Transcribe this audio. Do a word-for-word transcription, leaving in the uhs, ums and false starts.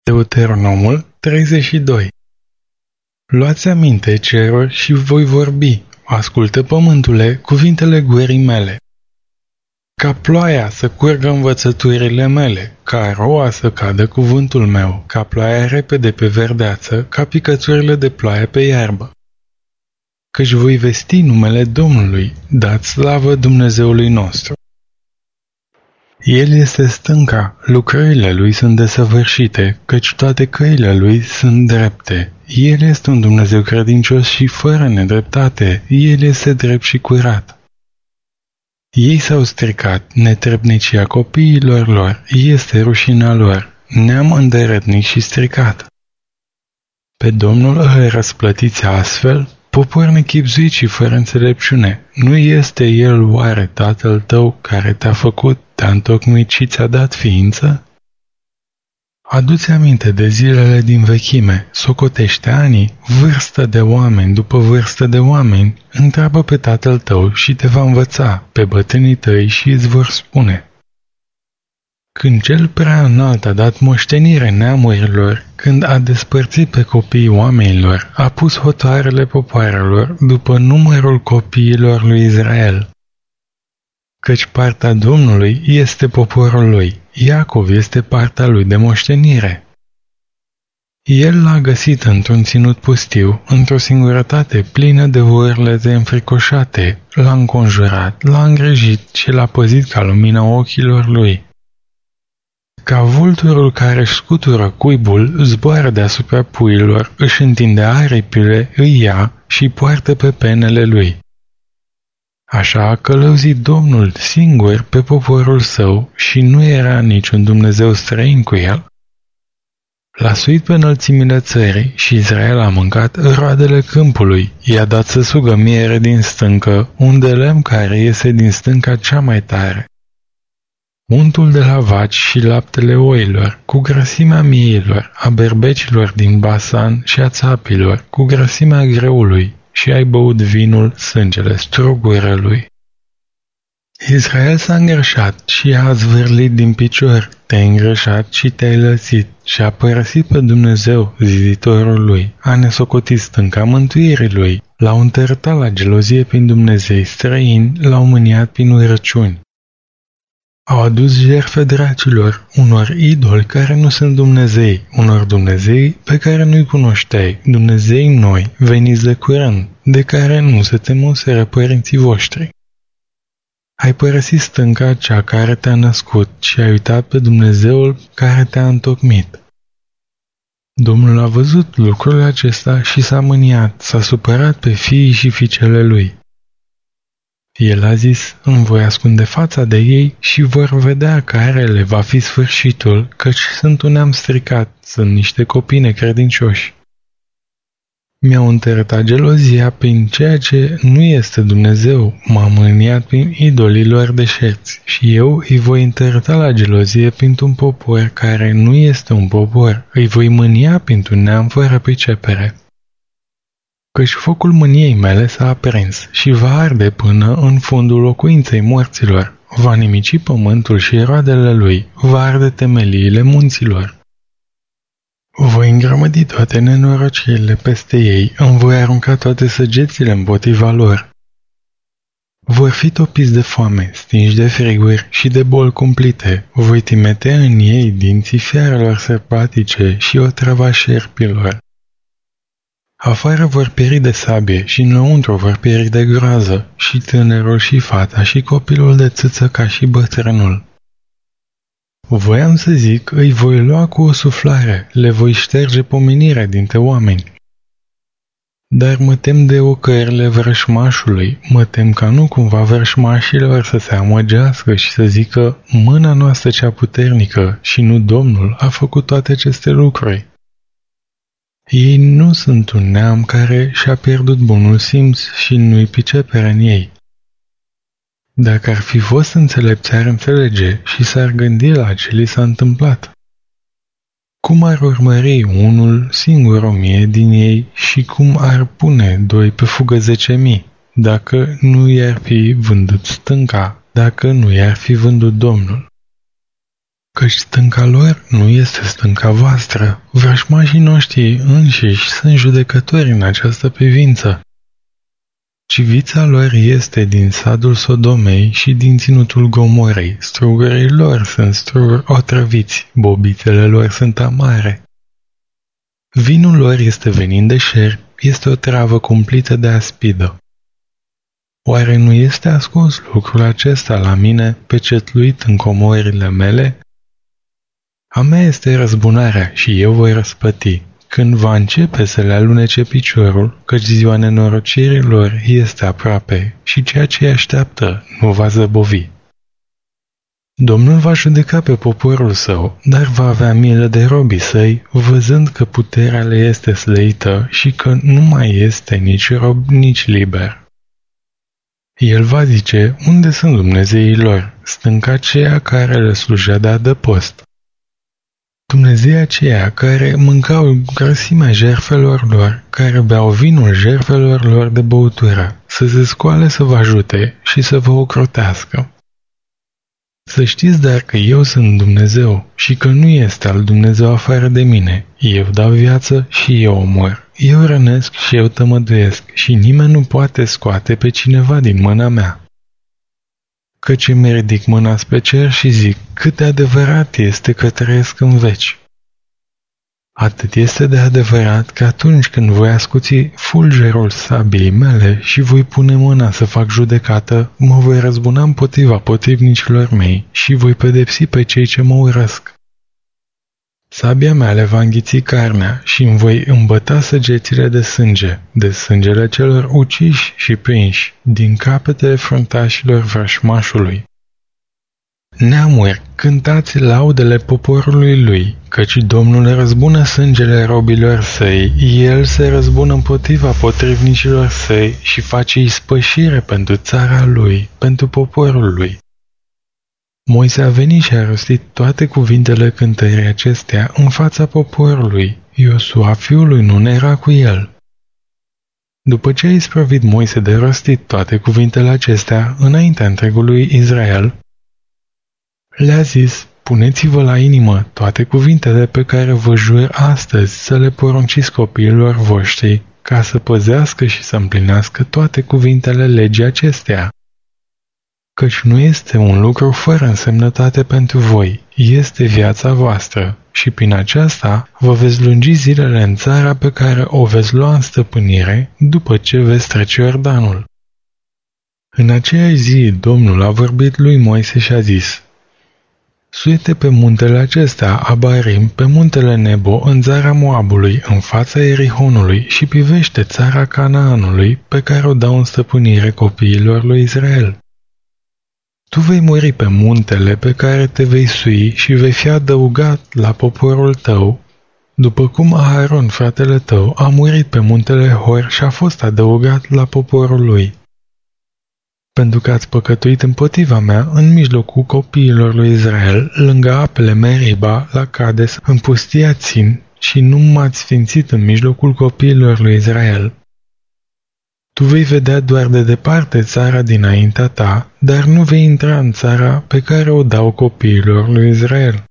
Deuteronomul treizeci și doi. Luați aminte, ceruri, și voi vorbi, ascultă, pământule, cuvintele gurii mele. Ca ploaia să curgă învățăturile mele, ca roa să cadă cuvântul meu, ca ploaia repede pe verdeață, ca picăturile de ploaie pe iarbă. Căci voi vesti numele Domnului, dați slavă Dumnezeului nostru. El este stânca, lucrările lui sunt desăvârșite, căci toate căile lui sunt drepte. El este un Dumnezeu credincios și fără nedreptate, El este drept și curat. Ei s-au stricat, netrebnicia copiilor lor, este rușinea lor, neam îndărătnic și stricat. Pe Domnul îl răsplătiți astfel, popor nechibzuit și fără înțelepciune, nu este El oare Tatăl tău care te-a făcut, te-a întocmit și ți-a dat ființă? Adu-ți aminte de zilele din vechime, socotește anii, vârstă de oameni după vârstă de oameni, întreabă pe tatăl tău și te va învăța, pe bătrânii tăi și îți vor spune. Când cel prea înalt a dat moștenire neamurilor, când a despărțit pe copiii oamenilor, a pus hotarele popoarelor după numărul copiilor lui Israel. Căci partea Domnului este poporul lui, Iacov este partea lui de moștenire. El l-a găsit într-un ținut pustiu, într-o singurătate plină de urlete înfricoșate, l-a înconjurat, l-a îngrijit și l-a păzit ca lumina ochilor lui. Ca vulturul care își scutură cuibul, zboară deasupra puiilor, își întinde aripile, îi ia și poartă pe penele lui. Așa a călăuzit Domnul singur pe poporul său și nu era niciun Dumnezeu străin cu el. L-a suit pe înălțimile țării și Israel a mâncat roadele câmpului, i-a dat să sugă miere din stâncă, un de lemn care iese din stânca cea mai tare. Untul de la vaci și laptele oilor, cu grăsimea mieilor, a berbecilor din Basan și a țapilor, cu grăsimea greului, și ai băut vinul, sângele strugurelui. Israel s-a îngrășat și a zvârlit din picior, te-ai îngrășat și te-ai lăsit și a părăsit pe Dumnezeu, ziditorul lui, a nesocotit stânca mântuirii lui, l-au întărătat la gelozie prin Dumnezei străini, l-au mâniat prin urăciuni. Au adus jertfe dracilor, unor idoli care nu sunt Dumnezei, unor Dumnezei pe care nu-i cunoșteai, Dumnezei noi, veniți de curând, de care nu se temuseră părinții voștri. Ai părăsit stânca cea care te-a născut și ai uitat pe Dumnezeul care te-a întocmit. Domnul a văzut lucrul acesta și s-a mâniat, s-a supărat pe fiii și fiicele lui. El a zis, îmi voi ascunde fața de ei și vor vedea care le va fi sfârșitul, căci sunt un neam stricat, sunt niște copii necredincioși. Mi-au întărătat gelozia prin ceea ce nu este Dumnezeu, m-am mâniat prin idolilor deșerți și eu îi voi întărăta la gelozie printr-un popor care nu este un popor, îi voi mânia printr-un neam fără pricepere. Căci focul mâniei mele s-a aprins și va arde până în fundul locuinței morților, va nimici pământul și roadele lui, va arde temeliile munților. Voi îngrămădi toate nenorocirile peste ei, îmi voi arunca toate săgețile împotriva lor. Vor fi topiți de foame, stinși de friguri și de boli cumplite, voi trimite în ei dinții fiarelor sălbatice și otrava șerpilor. Afară vor pieri de sabie și înăuntru vor pieri de groază, și tânărul și fata și copilul de țâță ca și bătrânul. Voiam să zic, îi voi lua cu o suflare, le voi șterge pomenirea dintre oameni. Dar mă tem de ocările vrășmașului, mă tem ca nu cumva vrășmașilor să se amăgească și să zică, mâna noastră cea puternică și nu Domnul a făcut toate aceste lucruri. Ei nu sunt un neam care și-a pierdut bunul simț și nu-i pricepere în ei. Dacă ar fi fost înțelepți, ar înțelege și s-ar gândi la ce li s-a întâmplat. Cum ar urmări unul singur o mie din ei și cum ar pune doi pe fugă zece mii, dacă nu i-ar fi vândut stânca, dacă nu i-ar fi vândut Domnul? Căci stânca lor nu este stânca voastră, vrăjmașii noștri înșiși sunt judecători în această privință. Ci vița lor este din sadul Sodomei și din ținutul Gomorei, strugurii lor sunt struguri otrăviți, bobițele lor sunt amare. Vinul lor este venin de șerpi, este o travă cumplită de aspidă. Oare nu este ascuns lucrul acesta la mine, pecetluit în comorile mele? A mea este răzbunarea și eu voi răspăti, când va începe să le alunece piciorul, căci ziua nenorocirii lor este aproape și ceea ce îi așteaptă nu va zăbovi. Domnul va judeca pe poporul său, dar va avea milă de robii săi, văzând că puterea le este slăită și că nu mai este nici rob, nici liber. El va zice, unde sunt Dumnezeii lor, stânca aceea care le slujea de adăpost? Dumnezei aceia care mâncau grăsimea jertfelor lor, care beau vinul jertfelor lor de băutură, să se scoale să vă ajute și să vă ocrotească. Să știți dar că eu sunt Dumnezeu și că nu este al Dumnezeu afară de mine. Eu dau viață și eu omor. Eu rănesc și eu tămăduiesc și nimeni nu poate scoate pe cineva din mâna mea. Căci îmi ridic mâna spre cer și zic, cât de adevărat este că trăiesc în veci. Atât este de adevărat că atunci când voi ascuți fulgerul sabiei mele și voi pune mâna să fac judecată, mă voi răzbuna împotriva potrivnicilor mei și voi pedepsi pe cei ce mă urăsc. Sabia mea le va înghiți carnea și îmi voi îmbăta săgețile de sânge, de sângele celor uciși și prinși, din capetele fruntașilor vrășmașului. Neamuri, cântați laudele poporului lui, căci Domnul răzbună sângele robilor săi, El se răzbună împotriva potrivnicilor săi și face ispășire pentru țara lui, pentru poporul lui. Moise a venit și a rostit toate cuvintele cântării acestea în fața poporului. Iosua, fiul lui Nun, era cu el. După ce a isprăvit Moise de rostit toate cuvintele acestea înaintea întregului Israel, le-a zis, puneți-vă la inimă toate cuvintele pe care vă jur astăzi să le porunciți copiilor voștri, ca să păzească și să împlinească toate cuvintele legii acestea. Căci nu este un lucru fără însemnătate pentru voi, este viața voastră și prin aceasta vă veți lungi zilele în țara pe care o veți lua în stăpânire după ce veți trece Iordanul. În aceeași zi Domnul a vorbit lui Moise și a zis, suite pe muntele acesta, Abarim, pe muntele Nebo, în țara Moabului, în fața Erihonului și privește țara Canaanului, pe care o dau în stăpânire copiilor lui Israel. Tu vei muri pe muntele pe care te vei sui și vei fi adăugat la poporul tău, după cum Aharon, fratele tău, a murit pe muntele Hor și a fost adăugat la poporul lui. Pentru că ați păcătuit împotriva mea în mijlocul copiilor lui Israel, lângă apele Meriba, la Cades, în pustia Țin, și nu m-ați sfințit în mijlocul copiilor lui Israel. Tu vei vedea doar de departe țara dinaintea ta, dar nu vei intra în țara pe care o dau copiilor lui Israel.